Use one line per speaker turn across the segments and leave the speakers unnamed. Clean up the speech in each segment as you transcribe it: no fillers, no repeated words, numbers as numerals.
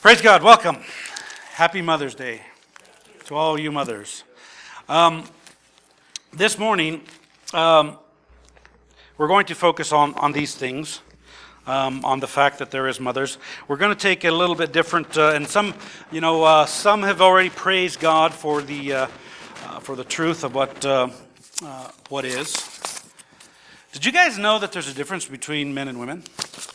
Praise God. Welcome. Happy Mother's Day to all you mothers. This morning, we're going to focus on these things, on the fact that there is mothers. We're going to take a little bit different, and some have already praised God for the truth of what is. Did you guys know that there's a difference between men and women?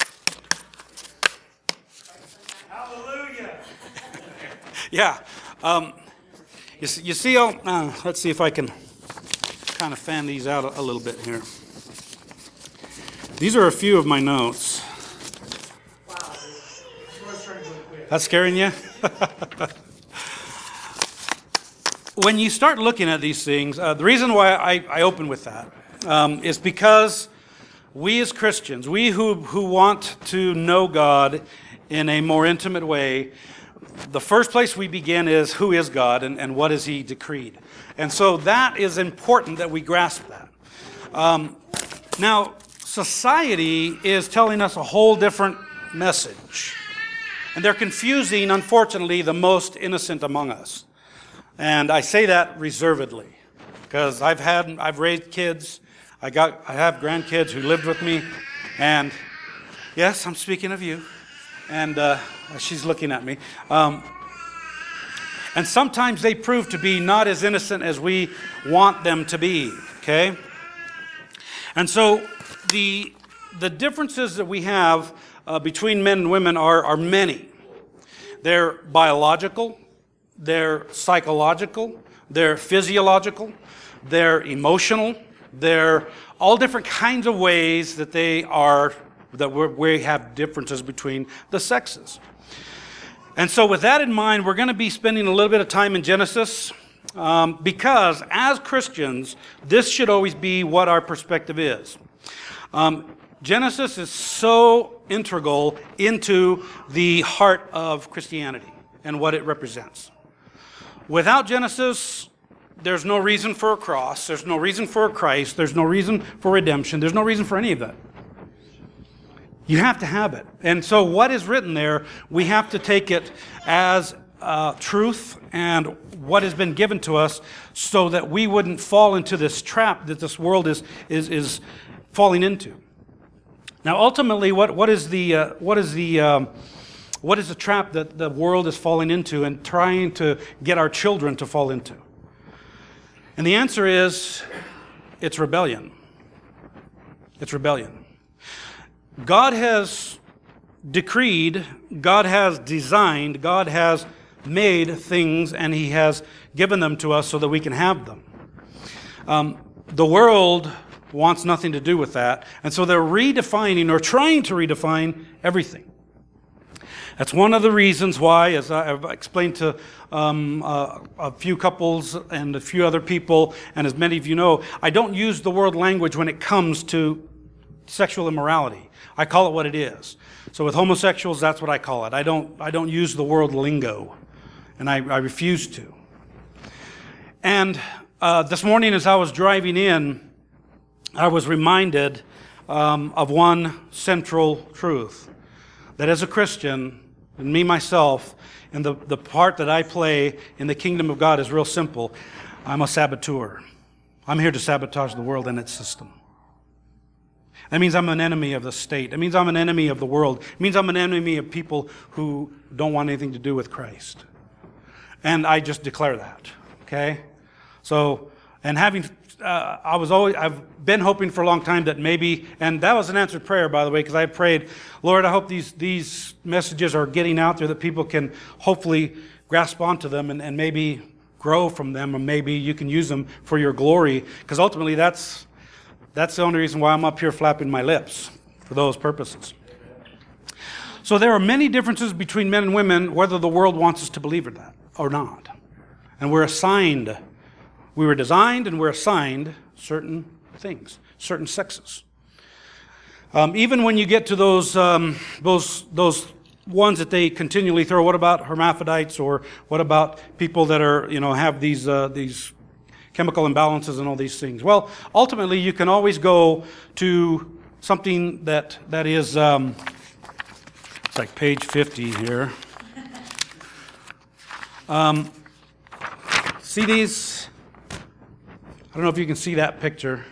Yeah. You see, let's see if I can kind of fan these out a little bit here. These are a few of my notes.
Wow.
That's scaring you? When you start looking at these things, the reason why I open with that is because we as Christians, we who want to know God in a more intimate way, the first place we begin is who is God and what has He decreed. And so that is important that we grasp that. Now, society is telling us a whole different message. And they're confusing, unfortunately, the most innocent among us. And I say that reservedly because I've raised kids. I have grandkids who lived with me. And yes, I'm speaking of you. And she's looking at me. And sometimes they prove to be not as innocent as we want them to be, okay? And so the differences that we have between men and women are many. They're biological, they're psychological, they're physiological, they're emotional, they're all different kinds of ways that we have differences between the sexes. And so with that in mind, we're going to be spending a little bit of time in Genesis because as Christians, this should always be what our perspective is. Genesis is so integral into the heart of Christianity and what it represents. Without Genesis, there's no reason for a cross, there's no reason for a Christ, there's no reason for redemption, there's no reason for any of that. You have to have it. And so what is written there, we have to take it as truth and what has been given to us so that we wouldn't fall into this trap that this world is falling into. Now, ultimately, what is the trap that the world is falling into and trying to get our children to fall into? And the answer is, it's rebellion. It's rebellion. God has decreed, God has designed, God has made things, and He has given them to us so that we can have them. The world wants nothing to do with that, and so they're redefining or trying to redefine everything. That's one of the reasons why, as I've explained to a few couples and a few other people, and as many of you know, I don't use the word language when it comes to sexual immorality. I call it what it is. So with homosexuals, that's what I call it. I don't use the word lingo, and I refuse to. And this morning as I was driving in, I was reminded of one central truth, that as a Christian, and me myself, and the part that I play in the kingdom of God is real simple. I'm a saboteur. I'm here to sabotage the world and its system. That means I'm an enemy of the state. It means I'm an enemy of the world. It means I'm an enemy of people who don't want anything to do with Christ. And I just declare that, okay? So, and I've been hoping for a long time that maybe, and that was an answered prayer, by the way, because I prayed, Lord, I hope these messages are getting out there that people can hopefully grasp onto them and maybe grow from them, or maybe you can use them for your glory, because ultimately that's the only reason why I'm up here flapping my lips, for those purposes. So there are many differences between men and women, whether the world wants us to believe that or not. And we were designed and we're assigned certain things, certain sexes. Even when you get to those ones that they continually throw, what about hermaphrodites, or what about people that are, have these chemical imbalances and all these things? Well, ultimately, you can always go to something that is, it's like page 50 here. See these? I don't know if you can see that picture.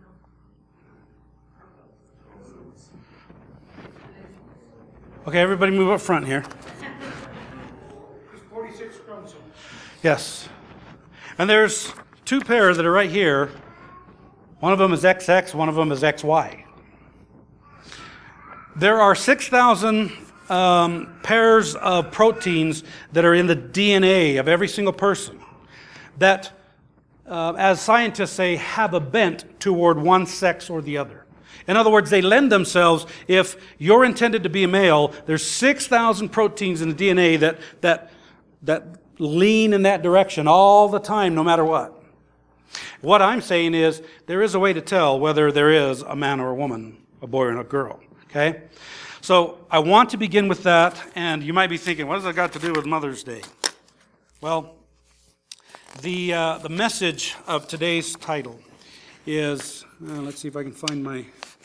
Okay, everybody move up front here.
46 chromosomes.
Yes. And there's two pairs that are right here. One of them is XX, one of them is XY. There are 6,000 pairs of proteins that are in the DNA of every single person that, as scientists say, have a bent toward one sex or the other. In other words, they lend themselves, if you're intended to be a male, there's 6,000 proteins in the DNA that lean in that direction all the time, no matter what. What I'm saying is, there is a way to tell whether there is a man or a woman, a boy or a girl, okay? So I want to begin with that, and you might be thinking, what has that got to do with Mother's Day? Well, the message of today's title is, let's see if I can find my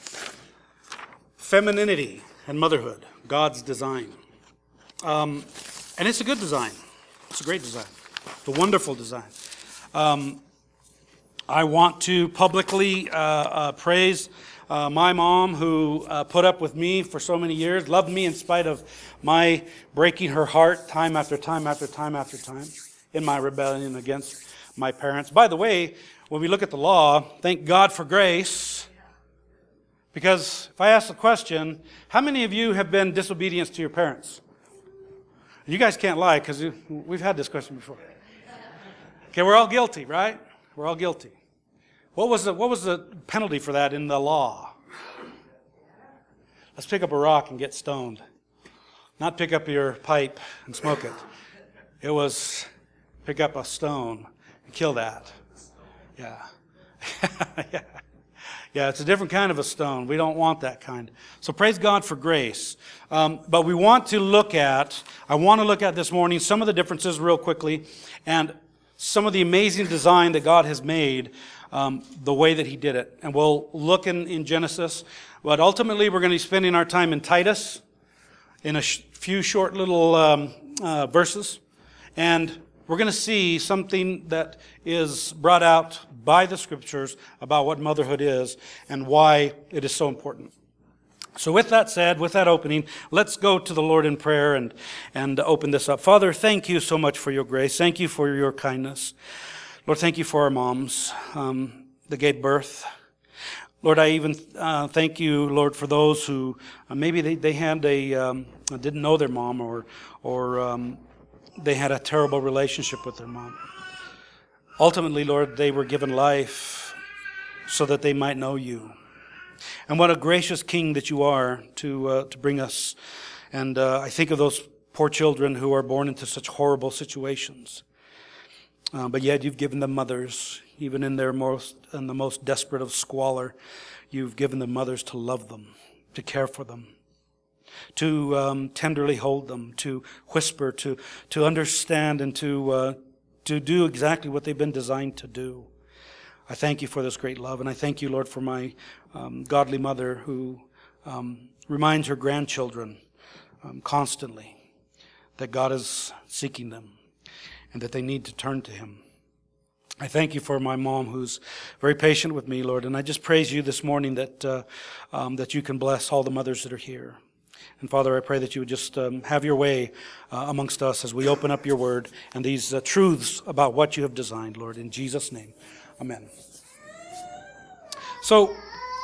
femininity and motherhood, God's design. And it's a good design. It's a great design. It's a wonderful design. I want to publicly praise my mom, who put up with me for so many years, loved me in spite of my breaking her heart time after time after time after time in my rebellion against my parents. By the way, when we look at the law, thank God for grace. Because if I ask the question, how many of you have been disobedient to your parents? You guys can't lie, because we've had this question before. Okay, we're all guilty, right? We're all guilty. What was the penalty for that in the law? Let's pick up a rock and get stoned. Not pick up your pipe and smoke it. It was pick up a stone and kill that. Yeah. Yeah. Yeah, it's a different kind of a stone. We don't want that kind. So praise God for grace. But I want to look at this morning some of the differences real quickly, and some of the amazing design that God has made, the way that He did it. And we'll look in Genesis. But ultimately, we're going to be spending our time in Titus in a few short little verses. And we're going to see something that is brought out by the Scriptures about what motherhood is and why it is so important. So with that said, with that opening, let's go to the Lord in prayer and open this up. Father, thank you so much for your grace. Thank you for your kindness. Lord, thank you for our moms that gave birth. Lord, I even thank you, Lord, for those who maybe they had didn't know their mom or they had a terrible relationship with their mom. Ultimately, Lord, they were given life so that they might know you. And what a gracious King that you are to bring us. And I think of those poor children who are born into such horrible situations. But yet you've given them mothers, even in the most desperate of squalor. You've given them mothers to love them, to care for them, to tenderly hold them, to whisper, to understand, and to do exactly what they've been designed to do. I thank you for this great love, and I thank you, Lord, for my godly mother who reminds her grandchildren constantly that God is seeking them and that they need to turn to Him. I thank you for my mom who's very patient with me, Lord, and I just praise you this morning that you can bless all the mothers that are here. And Father, I pray that you would just have your way amongst us as we open up your word and these truths about what you have designed, Lord, in Jesus' name. Amen. So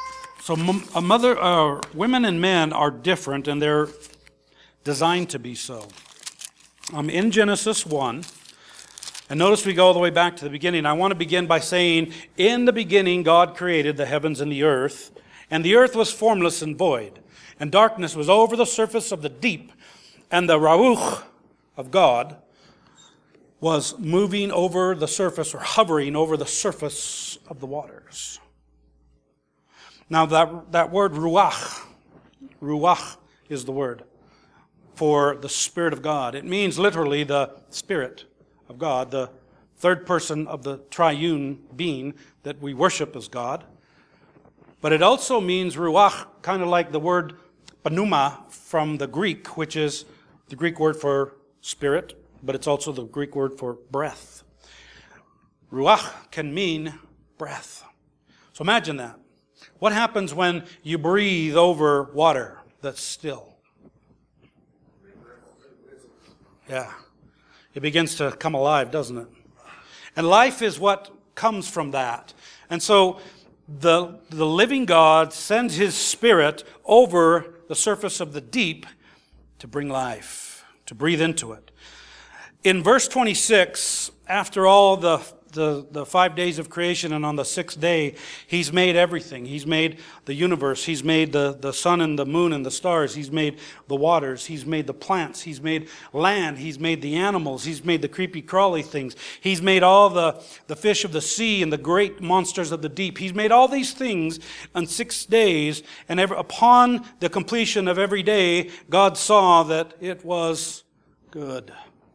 women and men are different, and they're designed to be so. In Genesis 1, and notice we go all the way back to the beginning. I want to begin by saying, in the beginning God created the heavens and the earth was formless and void, and darkness was over the surface of the deep, and the Ruach of God was moving over the surface, or hovering over the surface of the waters. Now that word ruach is the word for the Spirit of God. It means literally the Spirit of God, the third person of the triune being that we worship as God. But it also means ruach, kind of like the word pneuma from the Greek, which is the Greek word for spirit, but it's also the Greek word for breath. Ruach can mean breath. So imagine that. What happens when you breathe over water that's still? Yeah. It begins to come alive, doesn't it? And life is what comes from that. And so the living God sends His Spirit over the surface of the deep to bring life, to breathe into it. In verse 26, after all the 5 days of creation, and on the sixth day, He's made everything. He's made the universe. He's made the sun and the moon and the stars. He's made the waters. He's made the plants. He's made land. He's made the animals. He's made the creepy crawly things. He's made all the fish of the sea and the great monsters of the deep. He's made all these things on 6 days, and upon the completion of every day, God saw that it was good.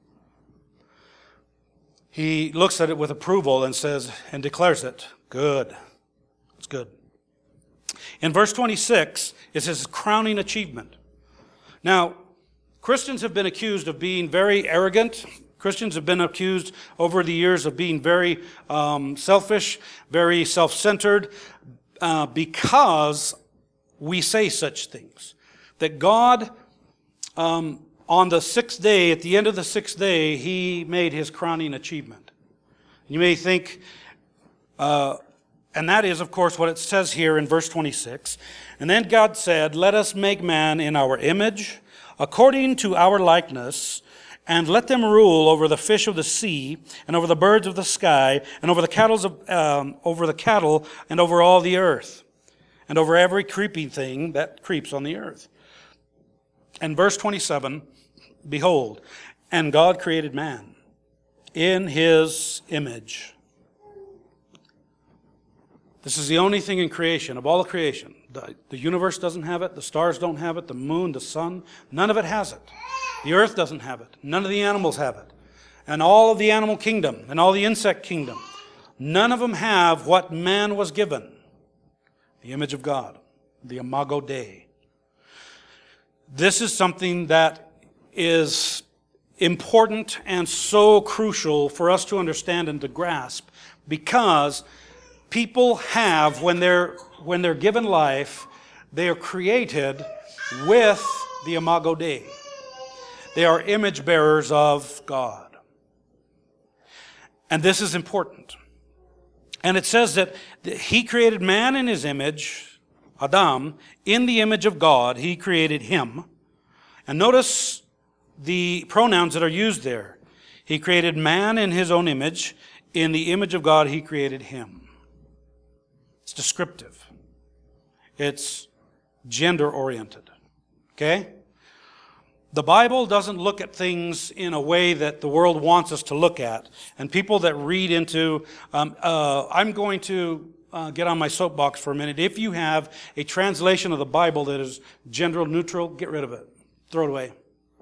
He looks at it with approval and says, and declares it, good. It's good. In verse 26, it's His crowning achievement. Now, Christians have been accused of being very arrogant. Christians have been accused over the years of being very selfish, very self-centered, because we say such things. That God, on the sixth day, at the end of the sixth day, He made His crowning achievement. You may think, and that is, of course, what it says here in verse 26. And then God said, let us make man in our image, according to our likeness, and let them rule over the fish of the sea, and over the birds of the sky, and over the cattle, and over all the earth, and over every creeping thing that creeps on the earth. And verse 27, behold, and God created man in His image. This is the only thing in creation, of all the creation. The universe doesn't have it, the stars don't have it, the moon, the sun, none of it has it. The earth doesn't have it, none of the animals have it. And all of the animal kingdom, and all the insect kingdom, none of them have what man was given. The image of God, the Imago Dei. This is something that is important and so crucial for us to understand and to grasp, because people have, when they're given life, they are created with the Imago Dei. They are image bearers of God. And this is important. And it says that He created man in His image, Adam, in the image of God, He created him. And notice the pronouns that are used there. He created man in His own image. In the image of God, He created him. It's descriptive. It's gender-oriented. Okay? The Bible doesn't look at things in a way that the world wants us to look at. And people that read into, I'm going to get on my soapbox for a minute. If you have a translation of the Bible that is gender neutral, get rid of it. Throw it away.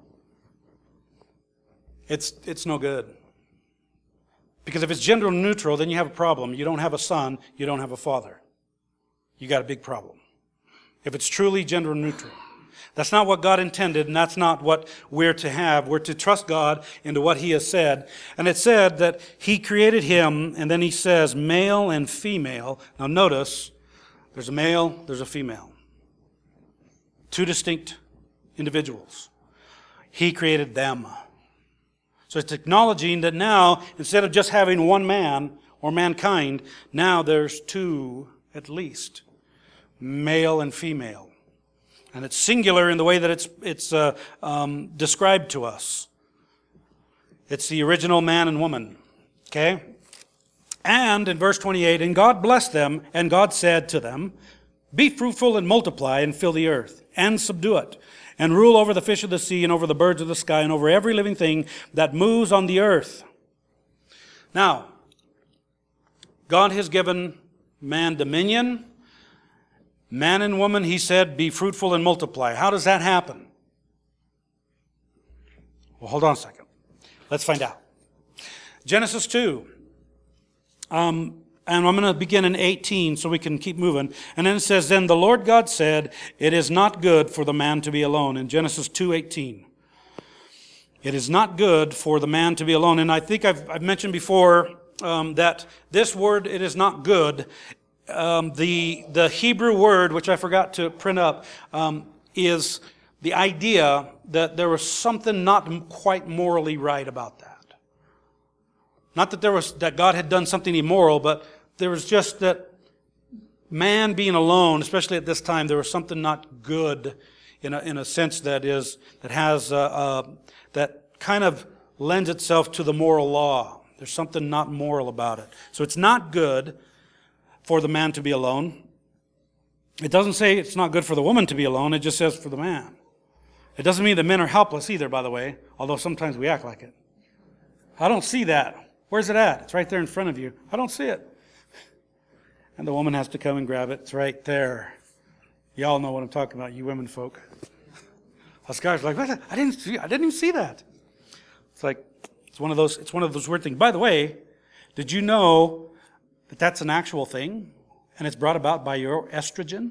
It's no good. Because if it's gender neutral, then you have a problem. You don't have a son, you don't have a father. You got a big problem. If it's truly gender neutral. That's not what God intended, and that's not what we're to have. We're to trust God into what He has said. And it said that He created him, and then He says male and female. Now notice, there's a male, there's a female. Two distinct individuals. He created them. So it's acknowledging that now, instead of just having one man or mankind, now there's two at least, male and female. And it's singular in the way that it's described to us. It's the original man and woman. Okay? And in verse 28, and God blessed them, and God said to them, be fruitful and multiply and fill the earth, and subdue it, and rule over the fish of the sea, and over the birds of the sky, and over every living thing that moves on the earth. Now, God has given man dominion. Man and woman, He said, be fruitful and multiply. How does that happen? Well, hold on a second. Let's find out. Genesis 2. And I'm going to begin in 18 so we can keep moving. And then it says, then the Lord God said, it is not good for the man to be alone, in Genesis 2:18. It is not good for the man to be alone. And I think I've mentioned before that this word, it is not good, the Hebrew word, which I forgot to print up, is the idea that there was something not quite morally right about that. Not that God had done something immoral, but there was just that man being alone, especially at this time, there was something not good in a sense that kind of lends itself to the moral law. There's something not moral about it. So it's not good for the man to be alone. It doesn't say it's not good for the woman to be alone. It just says for the man. It doesn't mean that men are helpless either, by the way, although sometimes we act like it. I don't see that. Where's it at? It's right there in front of you. I don't see it. And the woman has to come and grab it. It's right there. Y'all know what I'm talking about, you women folk. Us guys are like, what? I didn't even see that. It's like, it's one of those weird things. By the way, did you know that that's an actual thing? And it's brought about by your estrogen?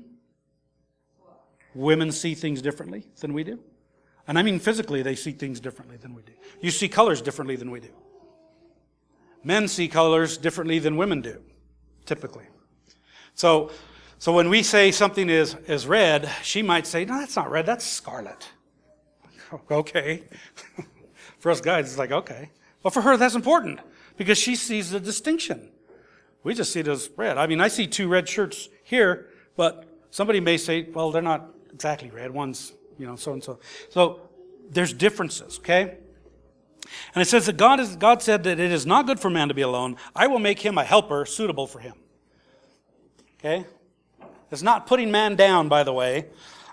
Women see things differently than we do. And I mean physically, they see things differently than we do. You see colors differently than we do. Men see colors differently than women do, typically. So when we say something is red, she might say, no, that's not red, that's scarlet. Okay. For us guys, it's like, okay. Well, for her, that's important because she sees the distinction. We just see it as red. I mean, I see two red shirts here, but somebody may say, well, they're not exactly red. One's, so-and-so. So there's differences, okay? And it says that God said that it is not good for man to be alone. I will make him a helper suitable for him. Okay? It's not putting man down, by the way.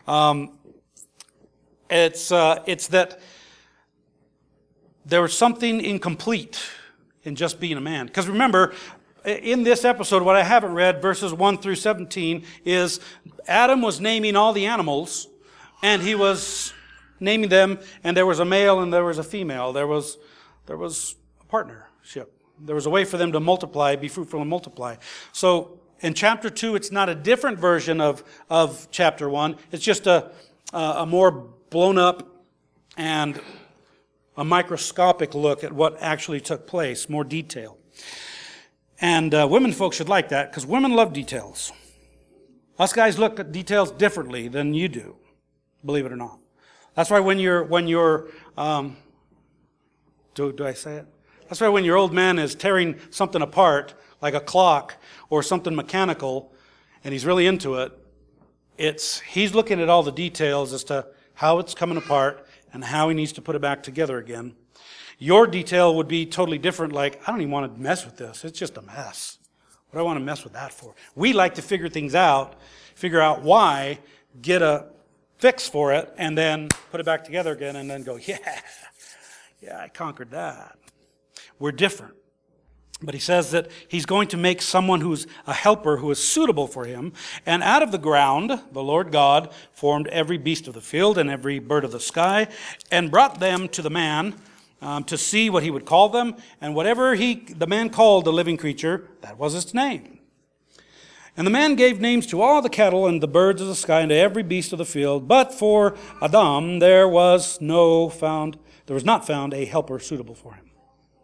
It's that there was something incomplete in just being a man. Because remember, in this episode, what I haven't read, verses 1 through 17, is Adam was naming all the animals, and he was naming them, and there was a male and there was a female. There was a partnership. There was a way for them to multiply, be fruitful and multiply. So in chapter 2, it's not a different version of chapter 1. It's just a more blown up and a microscopic look at what actually took place, more detail. And women folks should like that because women love details. Us guys look at details differently than you do, believe it or not. That's why when you're do I say it? That's why when your old man is tearing something apart, like a clock or something mechanical, and he's really into it, he's looking at all the details as to how it's coming apart and how he needs to put it back together again. Your detail would be totally different, like, I don't even want to mess with this. It's just a mess. What do I want to mess with that for? We like to figure things out, figure out why, get a fix for it, and then put it back together again, and then go, yeah, I conquered that. We're different. But he says that he's going to make someone who's a helper who is suitable for him. And out of the ground, the Lord God formed every beast of the field and every bird of the sky and brought them to the man to see what he would call them. And whatever the man called the living creature, that was its name. And the man gave names to all the cattle and the birds of the sky and to every beast of the field. But for Adam there was not found a helper suitable for him.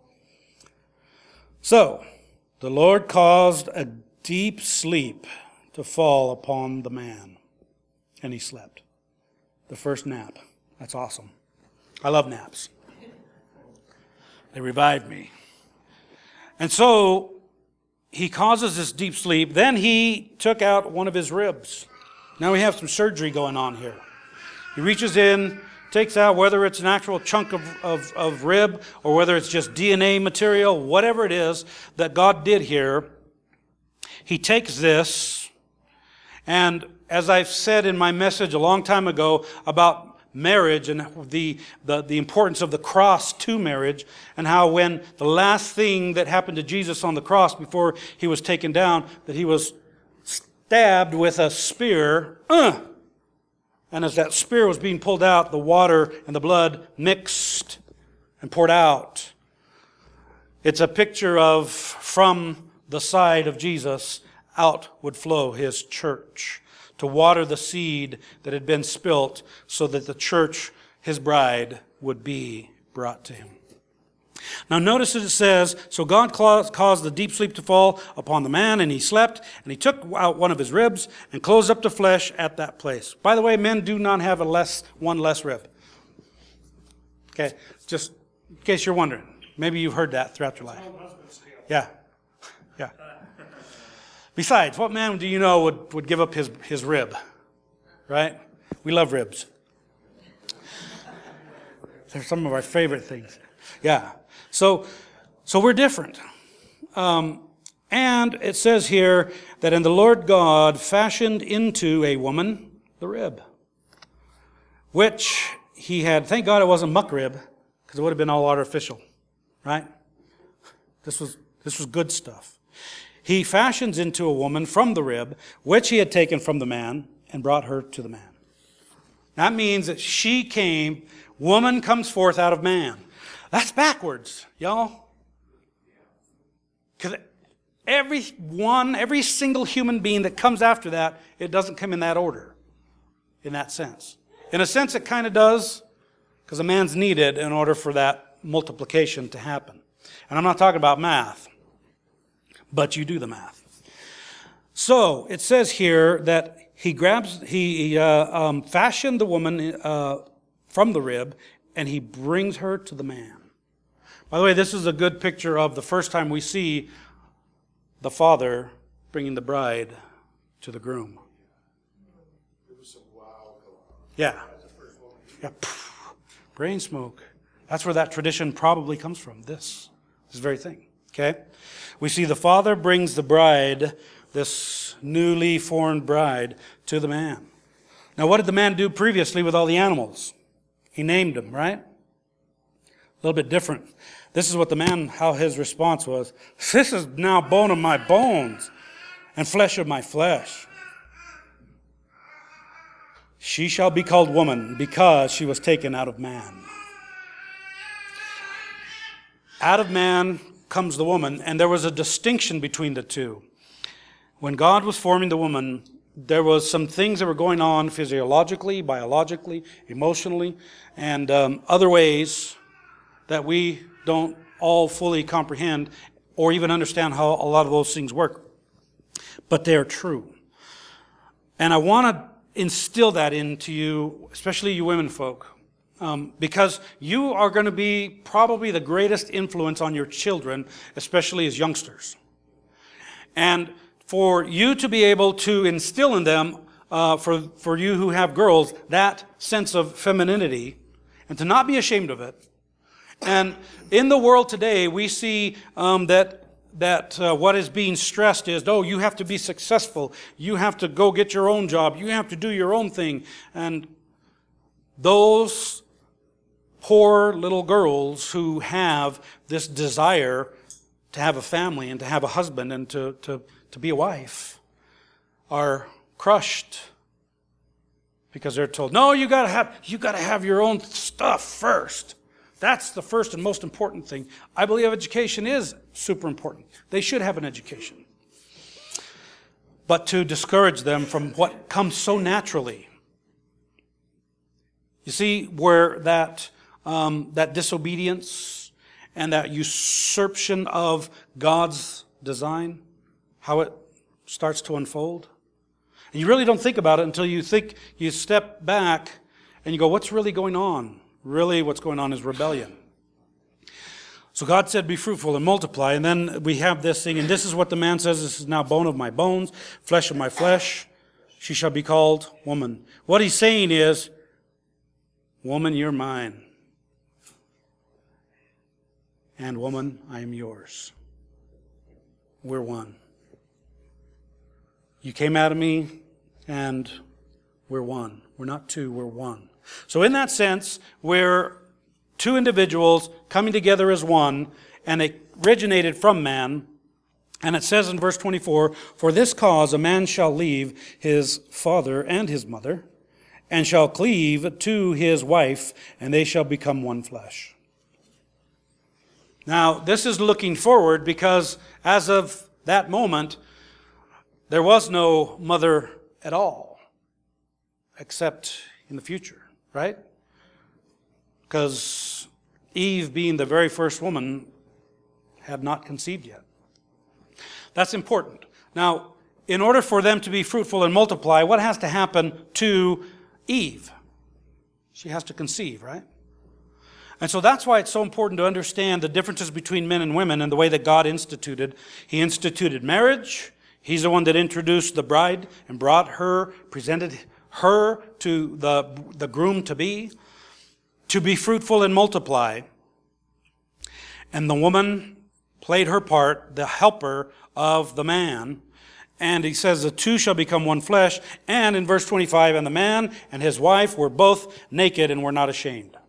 So, the Lord caused a deep sleep to fall upon the man, and he slept. The first nap. That's awesome. I love naps. They revived me. And so, he causes this deep sleep. Then he took out one of his ribs. Now we have some surgery going on here. He reaches in, takes out, whether it's an actual chunk of rib or whether it's just DNA material, whatever it is that God did here, he takes this, and as I've said in my message a long time ago about marriage and the importance of the cross to marriage, and how when the last thing that happened to Jesus on the cross before he was taken down, that he was stabbed with a spear, and as that spear was being pulled out, the water and the blood mixed and poured out. It's a picture of, from the side of Jesus, out would flow his church to water the seed that had been spilt so that the church, his bride, would be brought to him. Now notice that it says, so God caused the deep sleep to fall upon the man, and he slept, and he took out one of his ribs and closed up the flesh at that place. By the way, men do not have one less rib. Okay, just in case you're wondering. Maybe you've heard that throughout your life. Yeah. Yeah. Besides, what man do you know would give up his rib? Right? We love ribs. They're some of our favorite things. Yeah. So we're different. And it says here that in the Lord God fashioned into a woman the rib, which he had, thank God it wasn't muck rib, because it would have been all artificial. Right? This was good stuff. He fashions into a woman from the rib, which he had taken from the man, and brought her to the man. That means that she came, woman comes forth out of man. That's backwards, y'all. Because every single human being that comes after that, it doesn't come in that order, in that sense. In a sense, it kind of does, because a man's needed in order for that multiplication to happen. And I'm not talking about math, but you do the math. So it says here that he fashioned the woman from the rib, and he brings her to the man. By the way, this is a good picture of the first time we see the father bringing the bride to the groom. Yeah. Yeah. Brain smoke. That's where that tradition probably comes from. This very thing. Okay? We see the father brings the bride, this newly formed bride, to the man. Now, what did the man do previously with all the animals? He named them, right? A little bit different. This is what the man, how his response was. This is now bone of my bones and flesh of my flesh. She shall be called woman because she was taken out of man. Out of man comes the woman, and there was a distinction between the two. When God was forming the woman, there was some things that were going on physiologically, biologically, emotionally, and other ways that we don't all fully comprehend or even understand how a lot of those things work. But they are true. And I want to instill that into you, especially you women folk, because you are going to be probably the greatest influence on your children, especially as youngsters. And for you to be able to instill in them, for you who have girls, that sense of femininity, and to not be ashamed of it. And in the world today, we see that what is being stressed is, oh, you have to be successful. You have to go get your own job. You have to do your own thing. And those poor little girls who have this desire to have a family and to have a husband and to be a wife are crushed because they're told, no, you gotta have your own stuff first. That's the first and most important thing. I believe education is super important. They should have an education. But to discourage them from what comes so naturally. You see where that disobedience and that usurpation of God's design, how it starts to unfold? And you really don't think about it until you step back and you go, what's really going on? Really, what's going on is rebellion. So God said, be fruitful and multiply. And then we have this thing, and this is what the man says, this is now bone of my bones, flesh of my flesh. She shall be called woman. What he's saying is, woman, you're mine. And woman, I am yours. We're one. You came out of me, and we're one. We're not two, we're one. So in that sense, we're two individuals coming together as one, and it originated from man. And it says in verse 24, for this cause a man shall leave his father and his mother, and shall cleave to his wife, and they shall become one flesh. Now, this is looking forward because as of that moment, there was no mother at all, except in the future, right? Because Eve, being the very first woman, had not conceived yet. That's important. Now, in order for them to be fruitful and multiply, what has to happen to Eve? She has to conceive, right? And so that's why it's so important to understand the differences between men and women and the way that God instituted. He instituted marriage. He's the one that introduced the bride and brought her, presented her to the groom to be fruitful and multiply. And the woman played her part, the helper of the man. And he says the two shall become one flesh. And in verse 25, and the man and his wife were both naked and were not ashamed.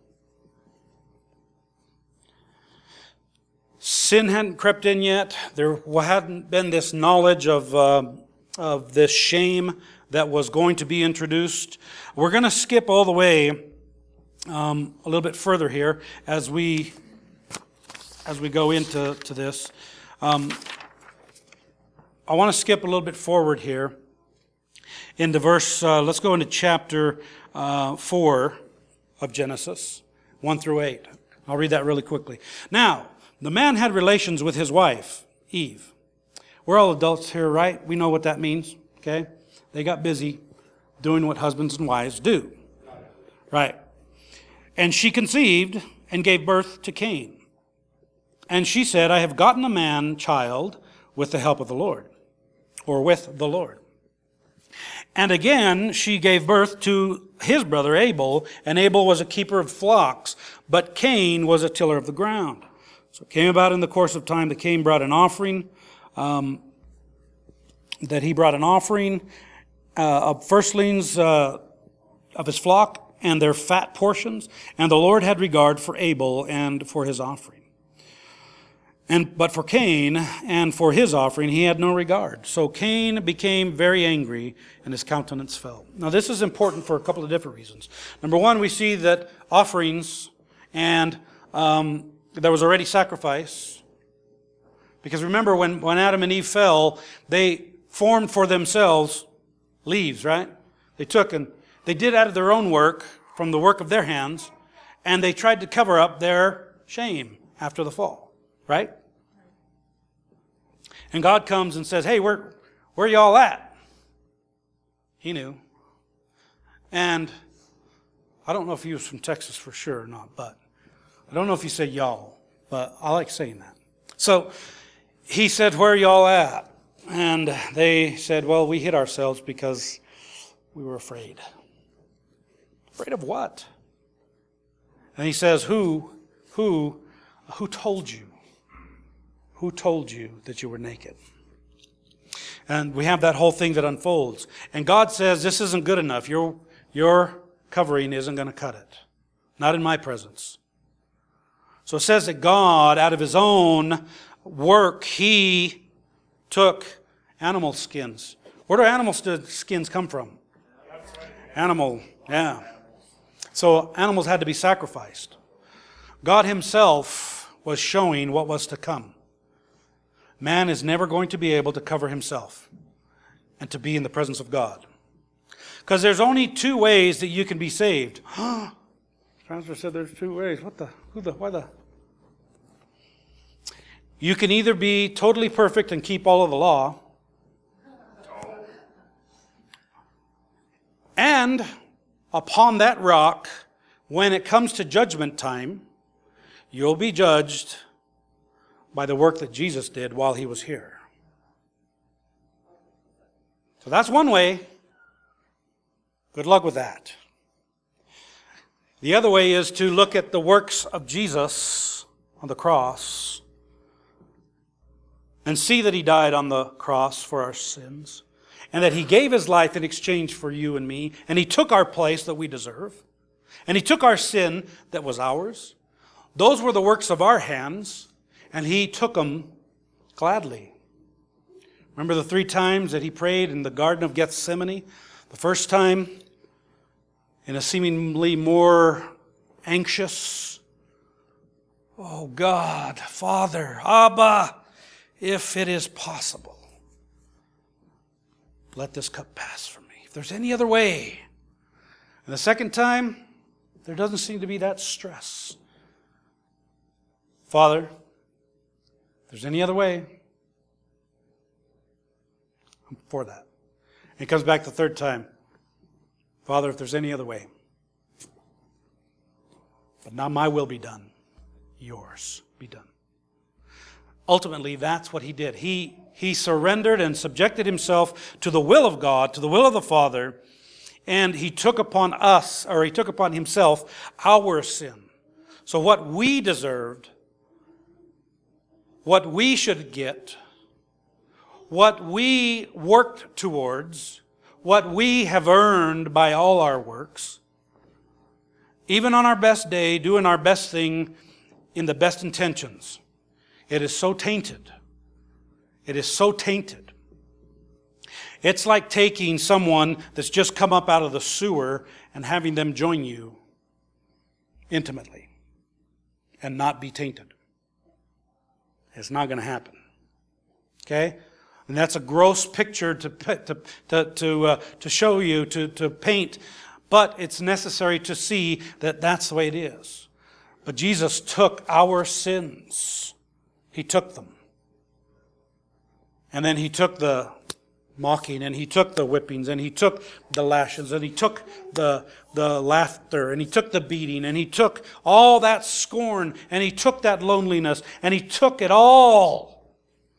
Sin hadn't crept in yet. There hadn't been this knowledge of this shame that was going to be introduced. We're going to skip all the way a little bit further here as we go into this. I want to skip a little bit forward here into verse, let's go into chapter 4 of Genesis, 1 through 8. I'll read that really quickly. Now, the man had relations with his wife, Eve. We're all adults here, right? We know what that means, okay? They got busy doing what husbands and wives do. Right. And she conceived and gave birth to Cain. And she said, I have gotten a man child with the help of the Lord, or with the Lord. And again, she gave birth to his brother Abel, and Abel was a keeper of flocks, but Cain was a tiller of the ground. So it came about in the course of time that Cain brought an offering, of firstlings of his flock and their fat portions, and the Lord had regard for Abel and for his offering. But for Cain and for his offering he had no regard. So Cain became very angry, and his countenance fell. Now this is important for a couple of different reasons. Number one, we see that offerings and there was already sacrifice. Because remember, when Adam and Eve fell, they formed for themselves leaves, right? They took and they did out of their own work, from the work of their hands, and they tried to cover up their shame after the fall, right? And God comes and says, hey, where y'all at? He knew. And I don't know if he was from Texas for sure or not, but I don't know if he said y'all, but I like saying that. So he said, where are y'all at? And they said, well, we hid ourselves because we were afraid. Afraid of what? And he says, who told you? Who told you that you were naked? And we have that whole thing that unfolds. And God says, this isn't good enough. Your covering isn't going to cut it. Not in my presence. So it says that God, out of his own work, he took animal skins. Where do animal skins come from? Animal, yeah. So animals had to be sacrificed. God himself was showing what was to come. Man is never going to be able to cover himself and to be in the presence of God. Because there's only two ways that you can be saved. Pastor said there's two ways. Why the? You can either be totally perfect and keep all of the law, and upon that rock, when it comes to judgment time, you'll be judged by the work that Jesus did while he was here. So that's one way. Good luck with that. The other way is to look at the works of Jesus on the cross and see that he died on the cross for our sins, and that he gave his life in exchange for you and me, and he took our place that we deserve, and he took our sin that was ours. Those were the works of our hands, and he took them gladly. Remember the 3 times that he prayed in the Garden of Gethsemane? The first time in a seemingly more anxious, oh God, Father, Abba, if it is possible, let this cup pass from me. If there's any other way. And the second time, there doesn't seem to be that stress. Father, if there's any other way, I'm for that. And he comes back the third time. Father, if there's any other way, but not my will be done, yours be done. Ultimately, that's what he did. He surrendered and subjected himself to the will of God, to the will of the Father, and he took upon himself our sin. So what we deserved, what we should get, what we worked towards, what we have earned by all our works, even on our best day, doing our best thing in the best intentions, it is so tainted. It is so tainted. It's like taking someone that's just come up out of the sewer and having them join you intimately and not be tainted. It's not going to happen. Okay? And that's a gross picture to show you, to paint. But it's necessary to see that that's the way it is. But Jesus took our sins. He took them. And then he took the mocking, and he took the whippings, and he took the lashes, and he took the laughter, and he took the beating, and he took all that scorn, and he took that loneliness, and he took it all.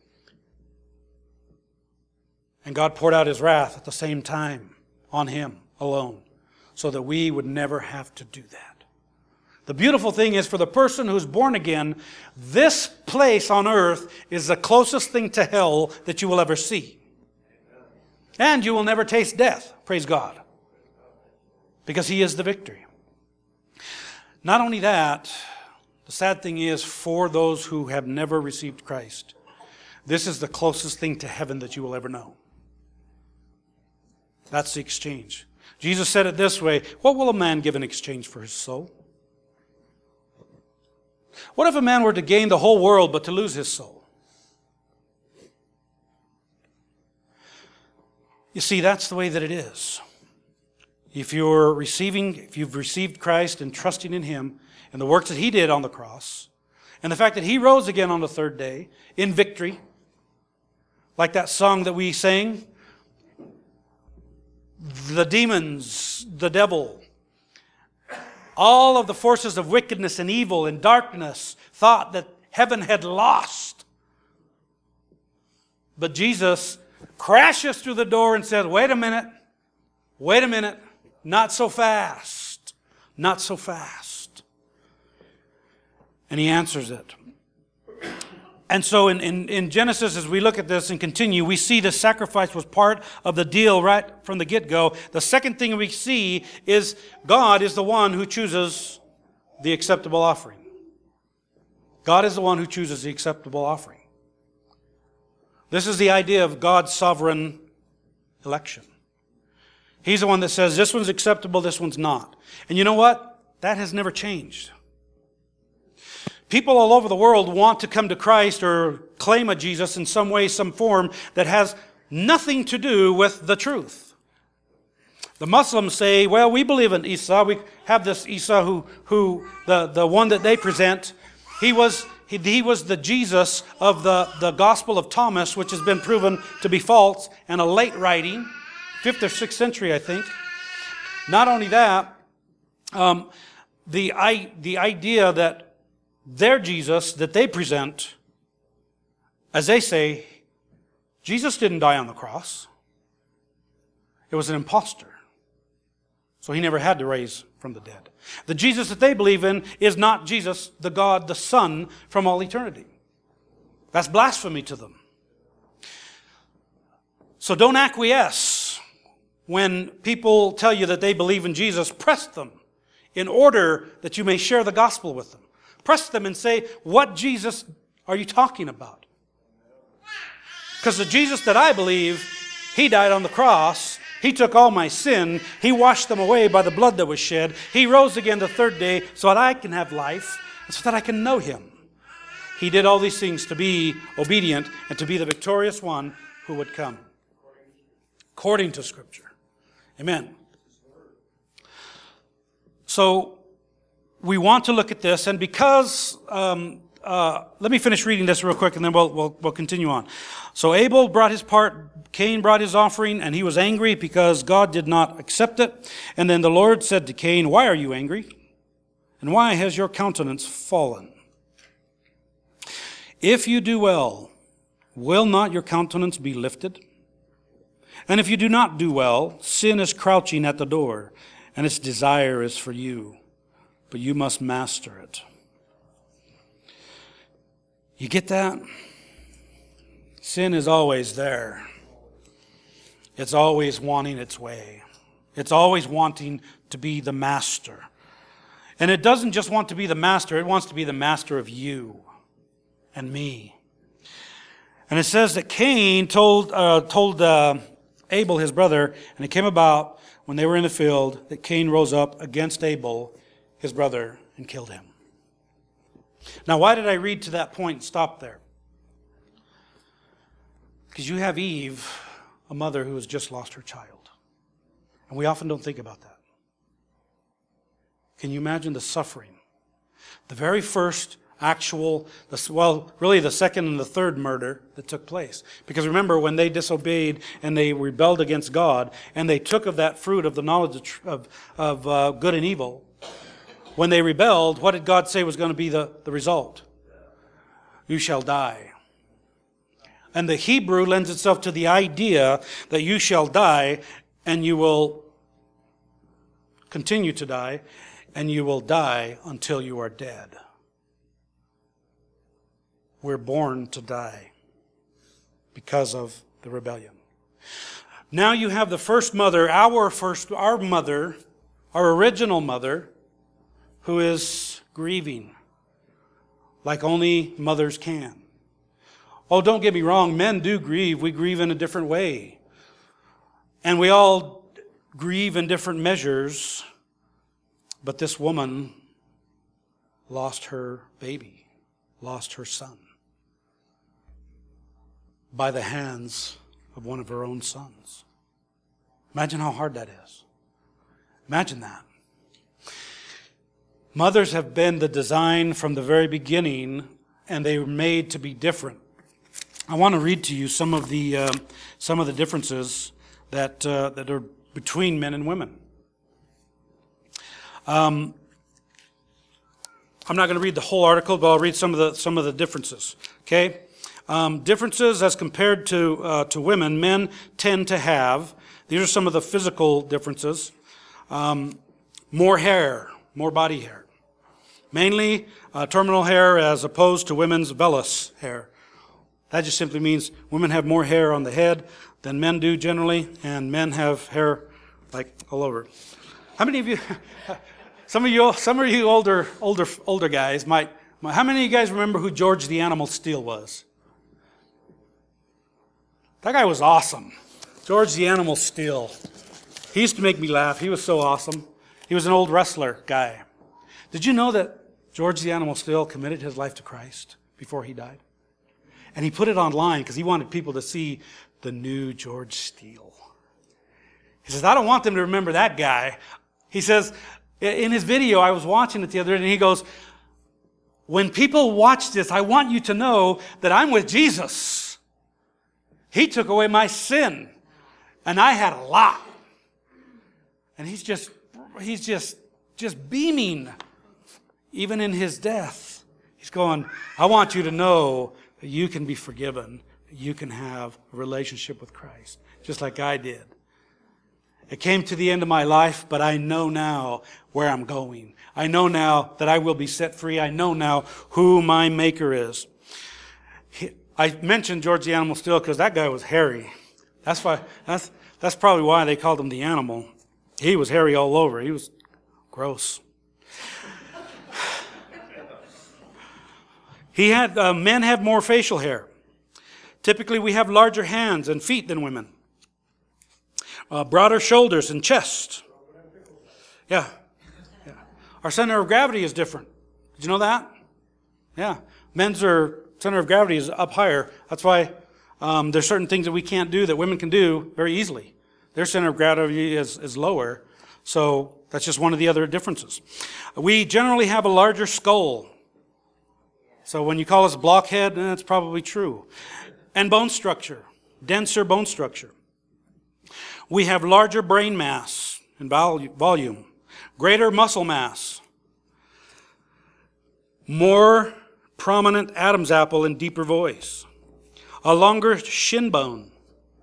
And God poured out his wrath at the same time on him alone, so that we would never have to do that. The beautiful thing is, for the person who's born again, this place on earth is the closest thing to hell that you will ever see. And you will never taste death, praise God, because he is the victory. Not only that, the sad thing is, for those who have never received Christ, this is the closest thing to heaven that you will ever know. That's the exchange. Jesus said it this way: what will a man give in exchange for his soul? What if a man were to gain the whole world but to lose his soul? You see, that's the way that it is. If you've received Christ and trusting in him and the works that he did on the cross, and the fact that he rose again on the third day in victory, like that song that we sang, the demons, the devil, all of the forces of wickedness and evil and darkness thought that heaven had lost. But Jesus crashes through the door and says, wait a minute, not so fast, not so fast. And he answers it. And so in Genesis, as we look at this and continue, we see the sacrifice was part of the deal right from the get-go. The second thing we see is God is the one who chooses the acceptable offering. God is the one who chooses the acceptable offering. This is the idea of God's sovereign election. He's the one that says, this one's acceptable, this one's not. And you know what? That has never changed. People all over the world want to come to Christ or claim a Jesus in some way, some form that has nothing to do with the truth. The Muslims say, well, we believe in Isa. We have this Isa who the one that they present, he was the Jesus of the Gospel of Thomas, which has been proven to be false and a late writing, 5th or 6th century, I think. Not only that, the idea that their Jesus that they present, as they say, Jesus didn't die on the cross. It was an impostor. So he never had to raise from the dead. The Jesus that they believe in is not Jesus, the God, the Son from all eternity. That's blasphemy to them. So don't acquiesce when people tell you that they believe in Jesus. Press them in order that you may share the gospel with them. Press them and say, what Jesus are you talking about? Because the Jesus that I believe, he died on the cross. He took all my sin. He washed them away by the blood that was shed. He rose again the third day so that I can have life and so that I can know him. He did all these things to be obedient and to be the victorious one who would come. According to Scripture. Amen. So, we want to look at this, and because let me finish reading this real quick, and then we'll continue on. So Abel brought his part, Cain brought his offering, and he was angry because God did not accept it. And then the Lord said to Cain, "Why are you angry? And why has your countenance fallen? If you do well, will not your countenance be lifted? And if you do not do well, sin is crouching at the door, and its desire is for you, but you must master it." You get that? Sin is always there. It's always wanting its way. It's always wanting to be the master. And it doesn't just want to be the master, it wants to be the master of you and me. And it says that Cain told Abel, his brother, and it came about when they were in the field that Cain rose up against Abel, his brother, and killed him. Now, why did I read to that point and stop there? Because you have Eve, a mother who has just lost her child. And we often don't think about that. Can you imagine the suffering? The very first really the second and the third murder that took place. Because remember, when they disobeyed and they rebelled against God, and they took of that fruit of the knowledge of good and evil, when they rebelled, what did God say was going to be the result? You shall die. And the Hebrew lends itself to the idea that you shall die, and you will continue to die, and you will die until you are dead. We're born to die because of the rebellion. Now you have the first mother, our mother, our original mother, who is grieving like only mothers can. Oh, don't get me wrong, men do grieve. We grieve in a different way. And we all grieve in different measures. But this woman lost her baby, lost her son, by the hands of one of her own sons. Imagine how hard that is. Imagine that. Mothers have been the design from the very beginning, and they were made to be different. I want to read to you some of the differences that are between men and women. I'm not going to read the whole article, but I'll read some of the differences. Okay, differences as compared to women. Men tend to have. These are some of the physical differences. More hair, more body hair. Mainly terminal hair as opposed to women's vellus hair. That just simply means women have more hair on the head than men do generally, and men have hair like all over. How many of you, some of you older guys might, how many of you guys remember who George the Animal Steele was? That guy was awesome. George the Animal Steele. He used to make me laugh. He was so awesome. He was an old wrestler guy. Did you know that George the Animal Steele committed his life to Christ before he died? And he put it online because he wanted people to see the new George Steele. He says, I don't want them to remember that guy. He says, in his video, I was watching it the other day, and he goes, when people watch this, I want you to know that I'm with Jesus. He took away my sin, and I had a lot. And he's just beaming, even in his death. He's going, I want you to know that you can be forgiven, that you can have a relationship with Christ, just like I did. It came to the end of my life, but I know now where I'm going. I know now that I will be set free. I know now who my Maker is. I mentioned George the Animal Steele because that guy was hairy. That's probably why they called him the Animal. He was hairy all over. He was gross. Men have more facial hair. Typically, we have larger hands and feet than women. Broader shoulders and chest. Yeah. Our center of gravity is different. Did you know that? Yeah. Men's center of gravity is up higher. That's why there's certain things that we can't do that women can do very easily. Their center of gravity is lower. So that's just one of the other differences. We generally have a larger skull. So when you call us blockhead, that's probably true. And bone structure, denser bone structure. We have larger brain mass and volume, greater muscle mass, more prominent Adam's apple and deeper voice, a longer shin bone,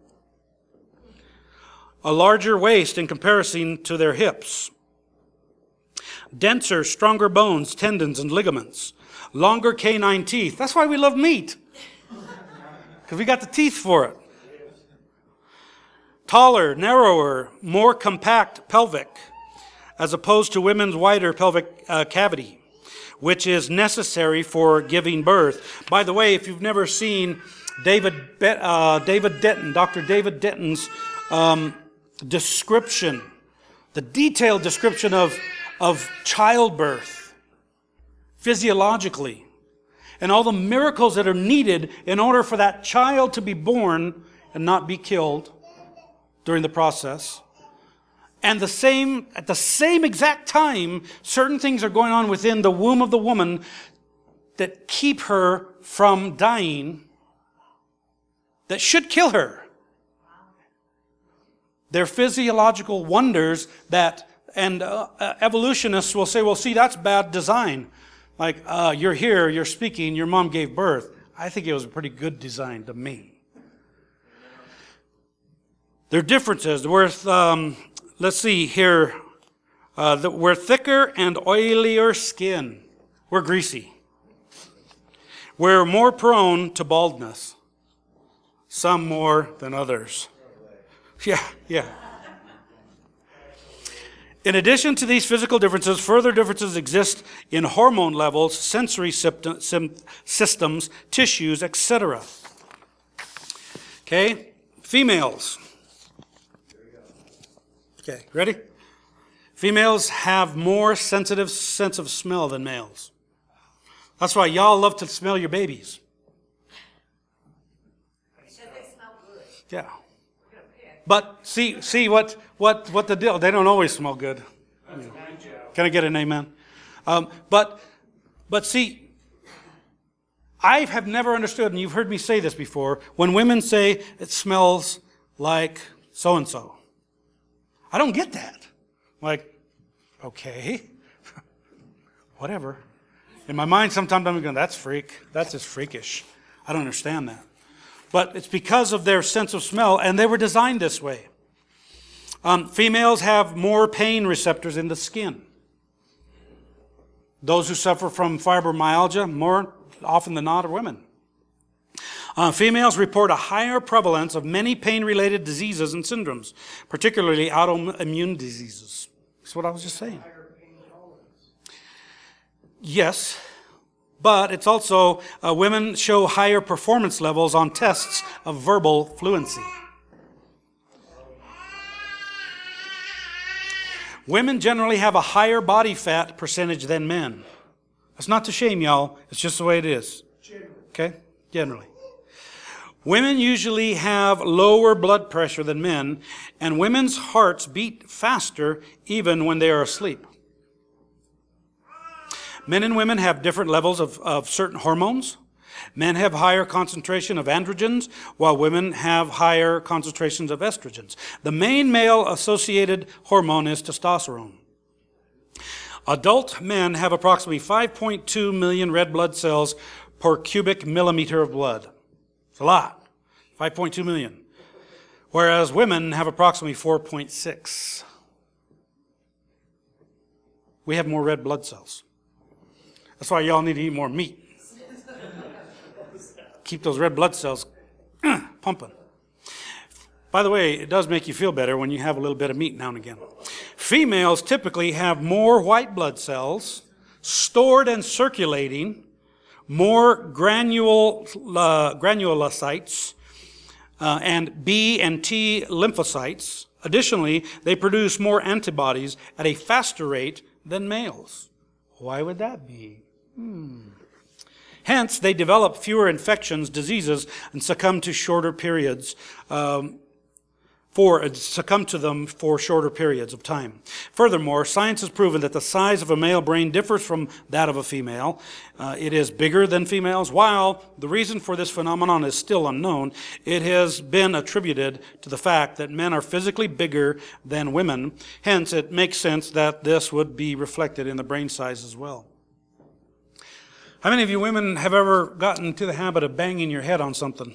a larger waist in comparison to their hips, denser, stronger bones, tendons, and ligaments, longer canine teeth. That's why we love meat, because we got the teeth for it. Taller, narrower, more compact pelvic, as opposed to women's wider pelvic cavity, which is necessary for giving birth. By the way, if you've never seen Dr. David Denton's description, the detailed description of childbirth, physiologically, and all the miracles that are needed in order for that child to be born and not be killed during the process. And at the same exact time, certain things are going on within the womb of the woman that keep her from dying, that should kill her. They're physiological wonders that, and evolutionists will say, well, see, that's bad design. Like, you're here, you're speaking, your mom gave birth. I think it was a pretty good design to me. There are differences. Let's see here. We're thicker and oilier skin. We're greasy. We're more prone to baldness. Some more than others. Yeah. In addition to these physical differences, further differences exist in hormone levels, sensory systems, tissues, etc. Okay? Females. Okay, ready? Females have more sensitive sense of smell than males. That's why y'all love to smell your babies.
Because they smell good.
Yeah. But see what the deal? They don't always smell good. Can I get an amen? But see, I have never understood, and you've heard me say this before, when women say it smells like so and so. I don't get that. Like, okay, whatever. In my mind, sometimes I'm going, that's just freakish. I don't understand that. But it's because of their sense of smell, and they were designed this way. Females have more pain receptors in the skin. Those who suffer from fibromyalgia, more often than not, are women. Females report a higher prevalence of many pain-related diseases and syndromes, particularly autoimmune diseases. That's what I was just saying. Yes, but it's also women show higher performance levels on tests of verbal fluency. Women generally have a higher body fat percentage than men. That's not to shame y'all. It's just the way it is. Okay? Generally. Women usually have lower blood pressure than men, and women's hearts beat faster even when they are asleep. Men and women have different levels of certain hormones. Men have higher concentration of androgens, while women have higher concentrations of estrogens. The main male-associated hormone is testosterone. Adult men have approximately 5.2 million red blood cells per cubic millimeter of blood. It's a lot. 5.2 million. Whereas women have approximately 4.6. We have more red blood cells. That's why y'all need to eat more meat. Keep those red blood cells pumping. By the way, it does make you feel better when you have a little bit of meat now and again. Females typically have more white blood cells stored and circulating, more granulocytes, and B and T lymphocytes. Additionally, they produce more antibodies at a faster rate than males. Why would that be? Hence, they develop fewer infections, diseases, and succumb to shorter periods. For succumb to them for shorter periods of time. Furthermore, science has proven that the size of a male brain differs from that of a female. It is bigger than females. While the reason for this phenomenon is still unknown, it has been attributed to the fact that men are physically bigger than women. Hence, it makes sense that this would be reflected in the brain size as well. How many of you women have ever gotten into the habit of banging your head on something?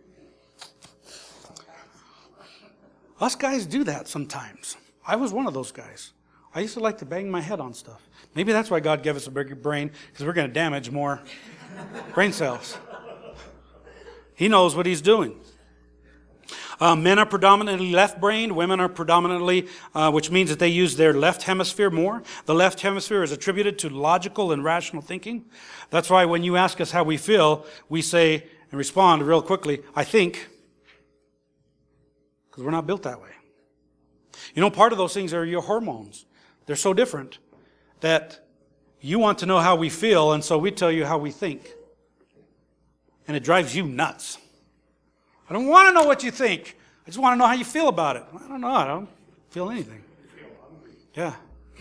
Us guys do that sometimes. I was one of those guys. I used to like to bang my head on stuff. Maybe that's why God gave us a bigger brain, because we're going to damage more brain cells. He knows what he's doing. Men are predominantly left-brained. Women are predominantly, which means that they use their left hemisphere more. The left hemisphere is attributed to logical and rational thinking. That's why when you ask us how we feel, we say and respond real quickly, I think. Because we're not built that way. You know, part of those things are your hormones. They're so different that you want to know how we feel, and so we tell you how we think. And it drives you nuts. I don't want to know what you think. I just want to know how you feel about it. I don't know. I don't feel anything. Yeah.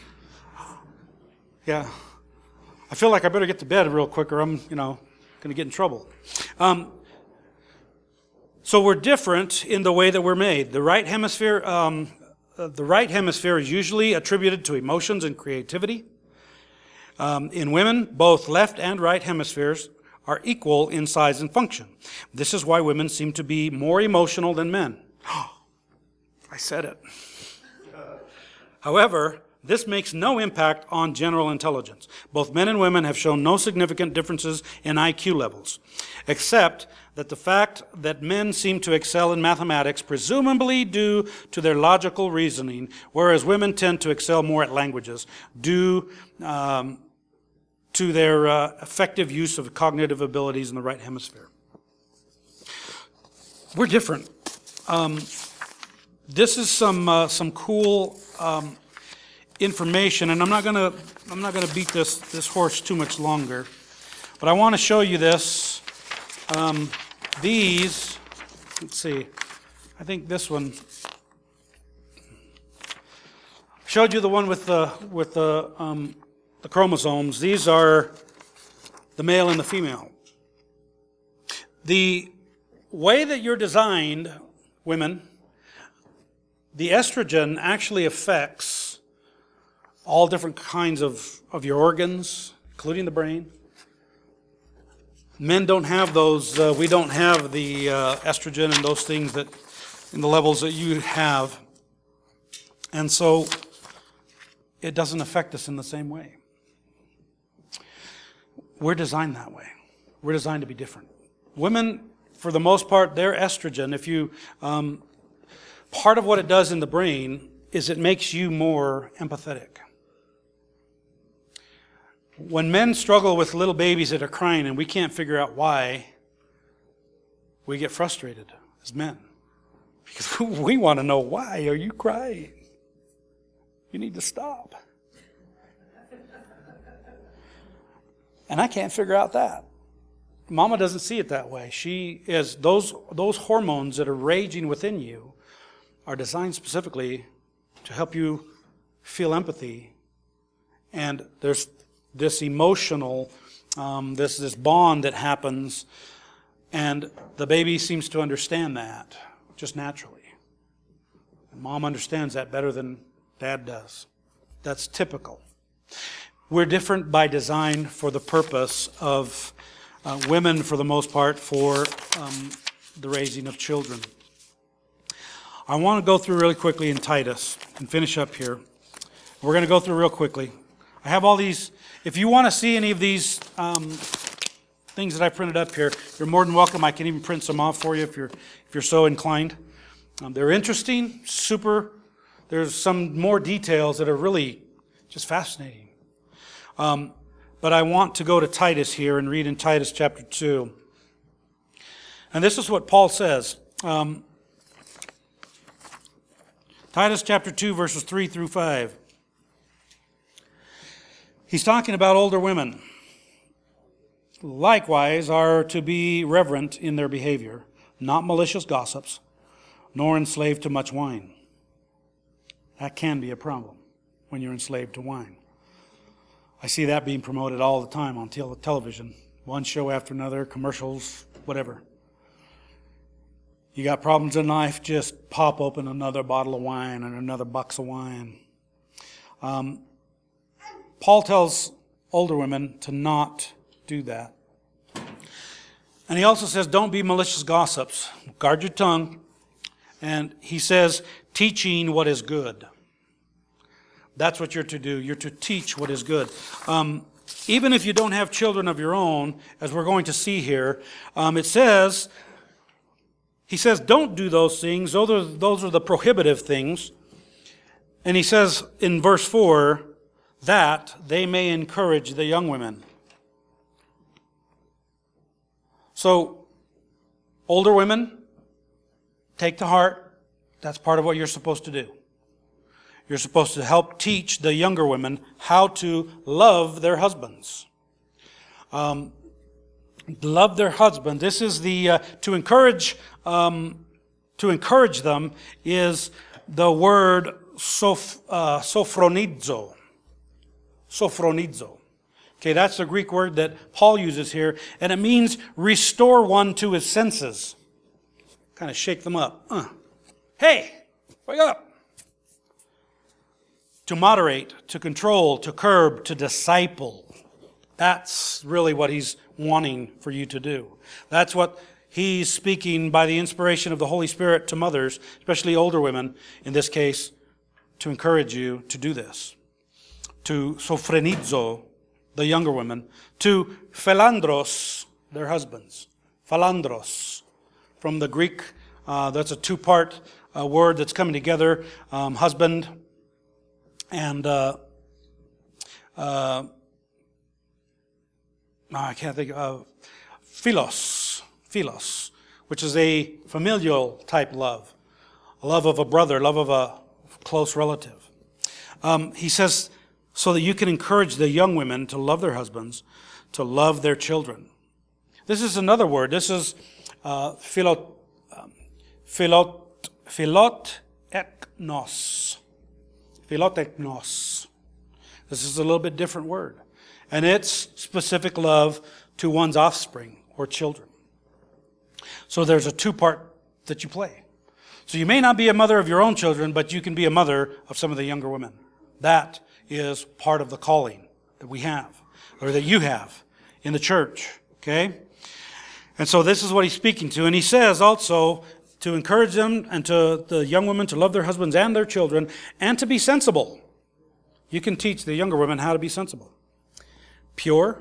Yeah. I feel like I better get to bed real quick or I'm, going to get in trouble. So we're different in the way that we're made. The right hemisphere is usually attributed to emotions and creativity. In women, both left and right hemispheres are equal in size and function. This is why women seem to be more emotional than men. I said it. However, this makes no impact on general intelligence. Both men and women have shown no significant differences in IQ levels, except that the fact that men seem to excel in mathematics, presumably due to their logical reasoning, whereas women tend to excel more at languages, due to their effective use of cognitive abilities in the right hemisphere. We're different. This is some cool information, and I'm not gonna beat this horse too much longer, but I want to show you this. These, let's see, I think this one. Showed you the one with the chromosomes. These are the male and the female. The way that you're designed, women, the estrogen actually affects all different kinds of your organs, including the brain. Men don't have those. We don't have the estrogen and those things that in the levels that you have. And so it doesn't affect us in the same way. We're designed that way. We're designed to be different. Women, for the most part, their estrogen, if you, part of what it does in the brain is it makes you more empathetic. When men struggle with little babies that are crying and we can't figure out why, we get frustrated as men. Because we want to know, why are you crying? You need to stop. And I can't figure out that. Mama doesn't see it that way. She is, those hormones that are raging within you are designed specifically to help you feel empathy. And there's this emotional, this bond that happens, and the baby seems to understand that just naturally. And Mom understands that better than Dad does. That's typical. We're different by design for the purpose of women, for the most part, for the raising of children. I want to go through really quickly in Titus and finish up here. We're going to go through real quickly. I have all these. If you want to see any of these things that I printed up here, you're more than welcome. I can even print some off for you if you're so inclined. They're interesting, super. There's some more details that are really just fascinating. But I want to go to Titus here and read in Titus chapter 2. And this is what Paul says. Titus chapter 2, verses 3 through 5. He's talking about older women. Likewise are to be reverent in their behavior, not malicious gossips, nor enslaved to much wine. That can be a problem when you're enslaved to wine. I see that being promoted all the time on television. One show after another, commercials, whatever. You got problems in life, just pop open another bottle of wine and another box of wine. Paul tells older women to not do that. And he also says, don't be malicious gossips. Guard your tongue. And he says, teaching what is good. That's what you're to do. You're to teach what is good. Even if you don't have children of your own, as we're going to see here, he says, don't do those things. Those are the prohibitive things. And he says in verse 4, that they may encourage the young women. So, older women, take to heart, that's part of what you're supposed to do. You're supposed to help teach the younger women how to love their husbands. Love their husband. This is the to encourage them is the word sophronizo. Sophronizo. Okay, that's the Greek word that Paul uses here, and it means restore one to his senses. Kind of shake them up. Hey, wake up. To moderate, to control, to curb, to disciple. That's really what he's wanting for you to do. That's what he's speaking by the inspiration of the Holy Spirit to mothers, especially older women, in this case, to encourage you to do this. To sophrenizo, the younger women. To philandros, their husbands. Philandros. From the Greek, that's a two-part word that's coming together. Husband and I can't think of philos, which is a familial type love, a love of a brother, love of a close relative. He says, so that you can encourage the young women to love their husbands, to love their children. This is another word. This is philoteknos. Philoteknos. This is a little bit different word. And it's specific love to one's offspring or children. So there's a two-part that you play. So you may not be a mother of your own children, but you can be a mother of some of the younger women. That is part of the calling that we have, or that you have in the church. Okay? And so this is what he's speaking to. And he says also to encourage them and to the young women to love their husbands and their children and to be sensible. You can teach the younger women how to be sensible. Pure.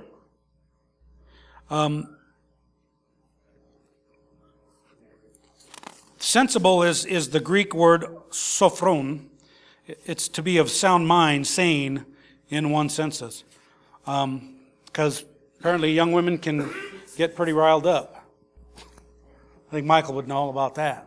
Sensible is the Greek word sophron. It's to be of sound mind, sane in one's senses. Because apparently young women can get pretty riled up. I think Michael would know all about that.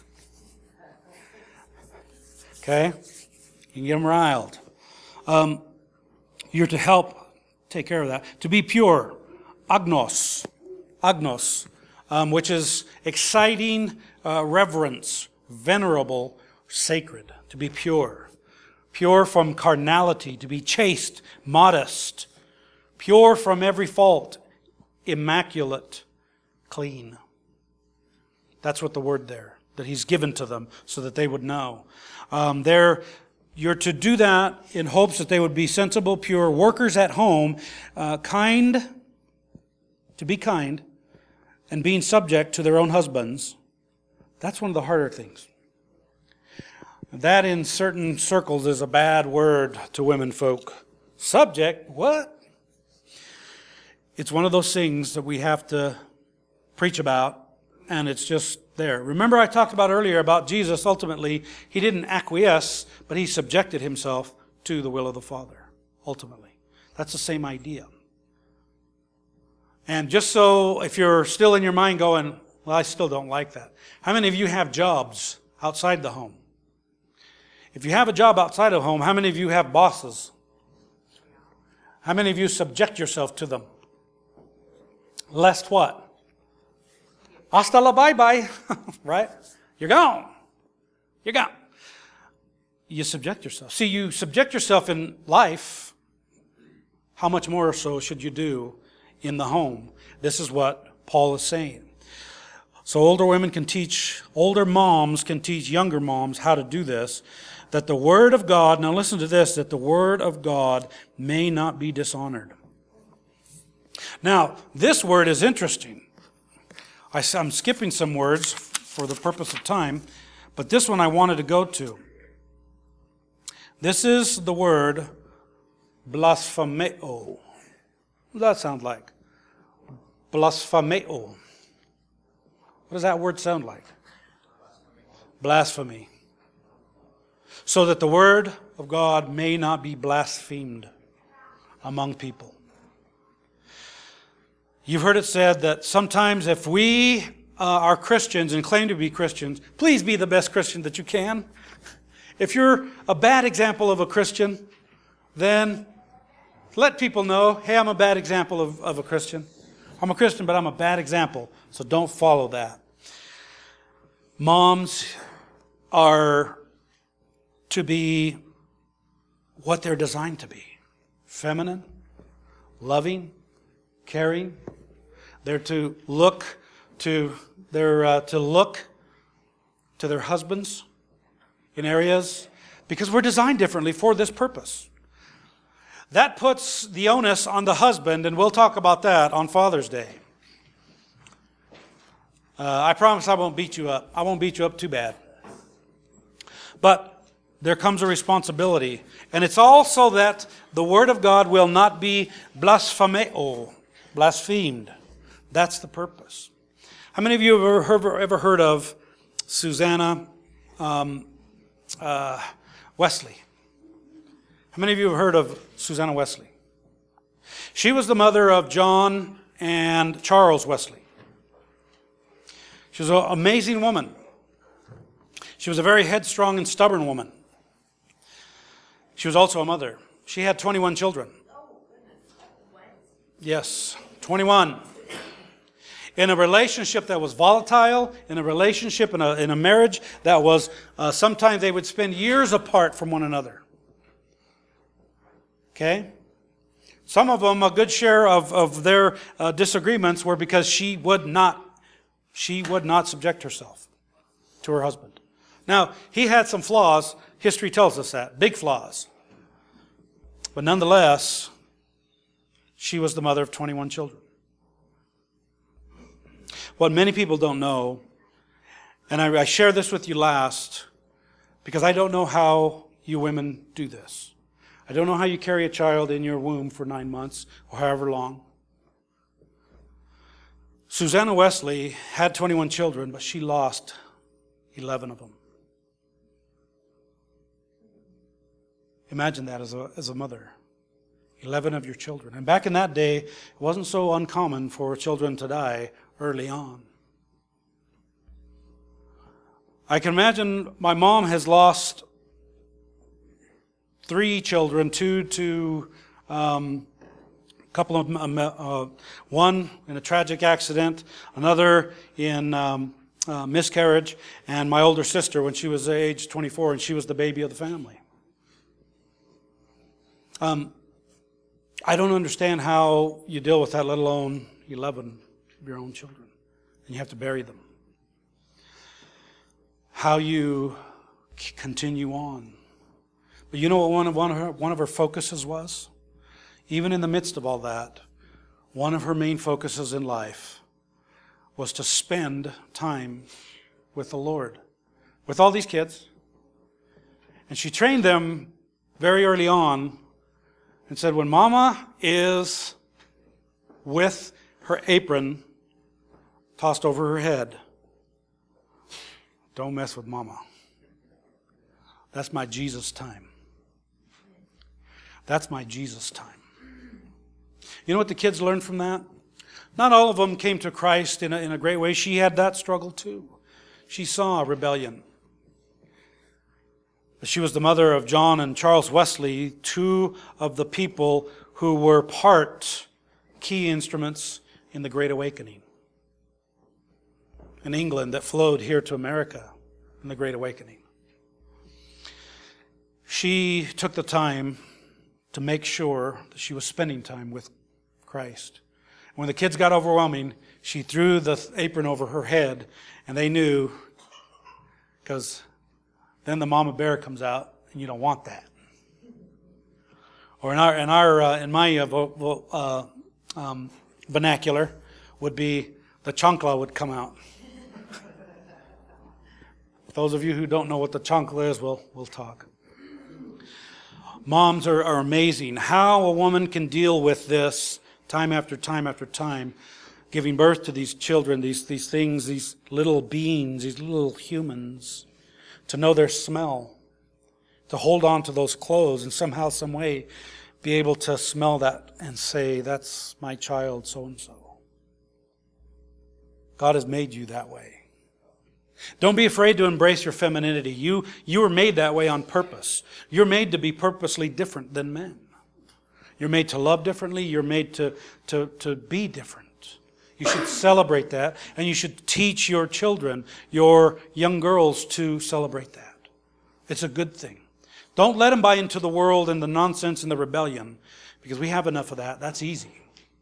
Okay? You can get them riled. You're to help take care of that. To be pure, agnos, which is exciting reverence, venerable, sacred. To be pure. Pure from carnality, to be chaste, modest. Pure from every fault, immaculate, clean. That's what the word there, that he's given to them so that they would know. You're to do that in hopes that they would be sensible, pure, workers at home, kind, to be kind, and being subject to their own husbands. That's one of the harder things. That in certain circles is a bad word to women folk. Subject, what? It's one of those things that we have to preach about, and it's just there. Remember I talked about earlier about Jesus, ultimately, he didn't acquiesce, but he subjected himself to the will of the Father, ultimately. That's the same idea. And just so, if you're still in your mind going, well, I still don't like that. How many of you have jobs outside the home? If you have a job outside of home, how many of you have bosses? How many of you subject yourself to them? Lest what? Hasta la bye-bye, right? You're gone. You're gone. You subject yourself. See, you subject yourself in life. How much more so should you do in the home? This is what Paul is saying. So older moms can teach younger moms how to do this, that the Word of God, now listen to this, that the Word of God may not be dishonored. Now, this word is interesting. I'm skipping some words for the purpose of time, but this one I wanted to go to. This is the word blasphemeo. What does that sound like? Blasphemeo. What does that word sound like? Blasphemy. So that the word of God may not be blasphemed among people. You've heard it said that sometimes if we are Christians and claim to be Christians, please be the best Christian that you can. If you're a bad example of a Christian, then let people know, hey, I'm a bad example of a Christian. I'm a Christian, but I'm a bad example, so don't follow that. Moms are to be what they're designed to be. Feminine, loving, caring. They're to look to their husbands in areas, because we're designed differently for this purpose. That puts the onus on the husband, and we'll talk about that on Father's Day. I promise I won't beat you up. I won't beat you up too bad. But there comes a responsibility. And it's also that the Word of God will not be blasphemed. That's the purpose. How many of you have ever heard of Susanna Wesley? How many of you have heard of Susanna Wesley? She was the mother of John and Charles Wesley. She was an amazing woman. She was a very headstrong and stubborn woman. She was also a mother. She had 21 children. Yes, 21. In a relationship that was volatile, in a relationship, in a marriage that was, sometimes they would spend years apart from one another. Okay? Some of them, a good share of their disagreements were because she would not subject herself to her husband. Now, he had some flaws. History tells us that. Big flaws. But nonetheless, she was the mother of 21 children. What many people don't know, and I share this with you last, because I don't know how you women do this. I don't know how you carry a child in your womb for 9 months or however long. Susanna Wesley had 21 children, but she lost 11 of them. Imagine that as a mother. 11 of your children. And back in that day, it wasn't so uncommon for children to die early on. I can imagine my mom has lost 3 children, 2 to couple of one in a tragic accident, another in miscarriage, and my older sister when she was age 24, and she was the baby of the family. I don't understand how you deal with that, let alone 11 of your own children, and you have to bury them. How you continue on. But you know what one of her focuses was? Even in the midst of all that, one of her main focuses in life was to spend time with the Lord, with all these kids. And she trained them very early on and said, when Mama is with her apron tossed over her head, don't mess with Mama. That's my Jesus time. That's my Jesus time. You know what the kids learned from that? Not all of them came to Christ in a great way. She had that struggle too. She saw rebellion. She was the mother of John and Charles Wesley, 2 of the people who were key instruments in the Great Awakening in England that flowed here to America in the Great Awakening. she took the time to make sure that she was spending time with Christ. When the kids got overwhelming, she threw the apron over her head, and they knew, because then the mama bear comes out, and you don't want that. Or in my vernacular, would be the chancla would come out. Those of you who don't know what the chancla is, we'll talk. Moms are amazing. How a woman can deal with this time after time after time, giving birth to these children, these things, these little beings, these little humans, to know their smell, to hold on to those clothes and somehow, some way, be able to smell that and say, that's my child, so-and-so. God has made you that way. Don't be afraid to embrace your femininity. You were made that way on purpose. You're made to be purposely different than men. You're made to love differently. You're made to be different. You should celebrate that, and you should teach your children, your young girls, to celebrate that. It's a good thing. Don't let them buy into the world and the nonsense and the rebellion, because we have enough of that. That's easy.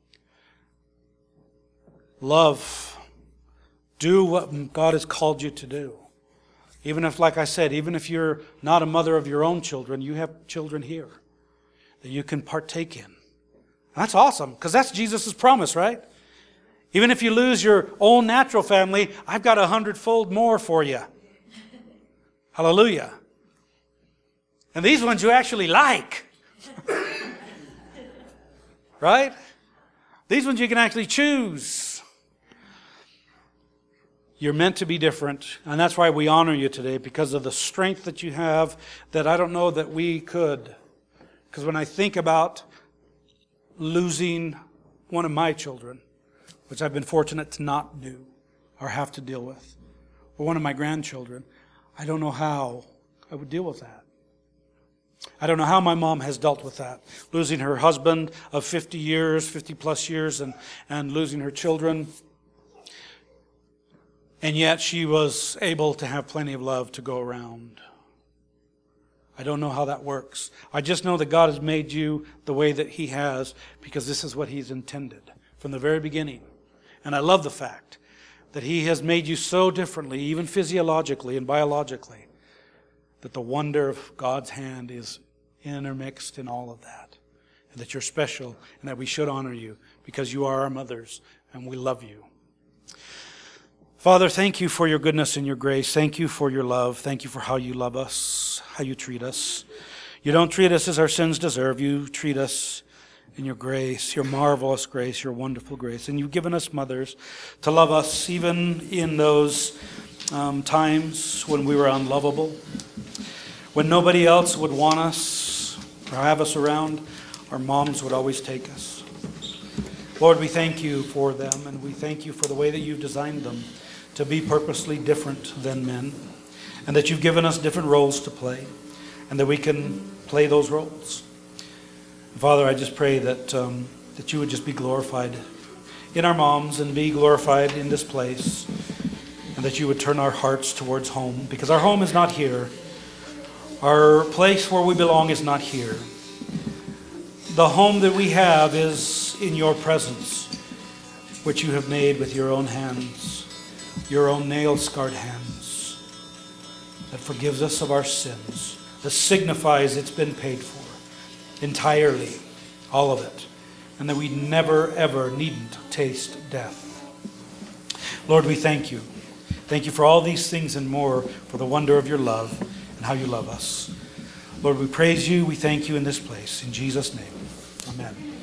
Love. Do what God has called you to do. Even if, like I said, even if you're not a mother of your own children, you have children here that you can partake in. That's awesome, because that's Jesus' promise, right? Even if you lose your own natural family, I've got 100-fold more for you. Hallelujah. And these ones you actually like. Right? These ones you can actually choose. You're meant to be different, and that's why we honor you today, because of the strength that you have that I don't know that we could. Because when I think about losing one of my children, which I've been fortunate to not do or have to deal with, or one of my grandchildren, I don't know how I would deal with that. I don't know how my mom has dealt with that. Losing her husband of 50 years, 50 plus years, and losing her children. And yet she was able to have plenty of love to go around. I don't know how that works. I just know that God has made you the way that He has, because this is what He's intended from the very beginning. And I love the fact that He has made you so differently, even physiologically and biologically, that the wonder of God's hand is intermixed in all of that. And that you're special, and that we should honor you because you are our mothers and we love you. Father, thank you for your goodness and your grace. Thank you for your love. Thank you for how you love us, how you treat us. You don't treat us as our sins deserve. You treat us in your grace, your marvelous grace, your wonderful grace. And you've given us mothers to love us even in those times when we were unlovable, when nobody else would want us or have us around. Our moms would always take us. Lord, we thank you for them, and we thank you for the way that you've designed them to be purposely different than men, and that you've given us different roles to play, and that we can play those roles. Father, I just pray that you would just be glorified in our moms and be glorified in this place, and that you would turn our hearts towards home, because our home is not here. Our place where we belong is not here. The home that we have is in your presence, which you have made with your own hands, your own nail-scarred hands, that forgives us of our sins, that signifies it's been paid for entirely, all of it, and that we never, ever needn't taste death. Lord, we thank you. Thank you for all these things and more, for the wonder of your love and how you love us. Lord, we praise you. We thank you in this place. In Jesus' name, amen.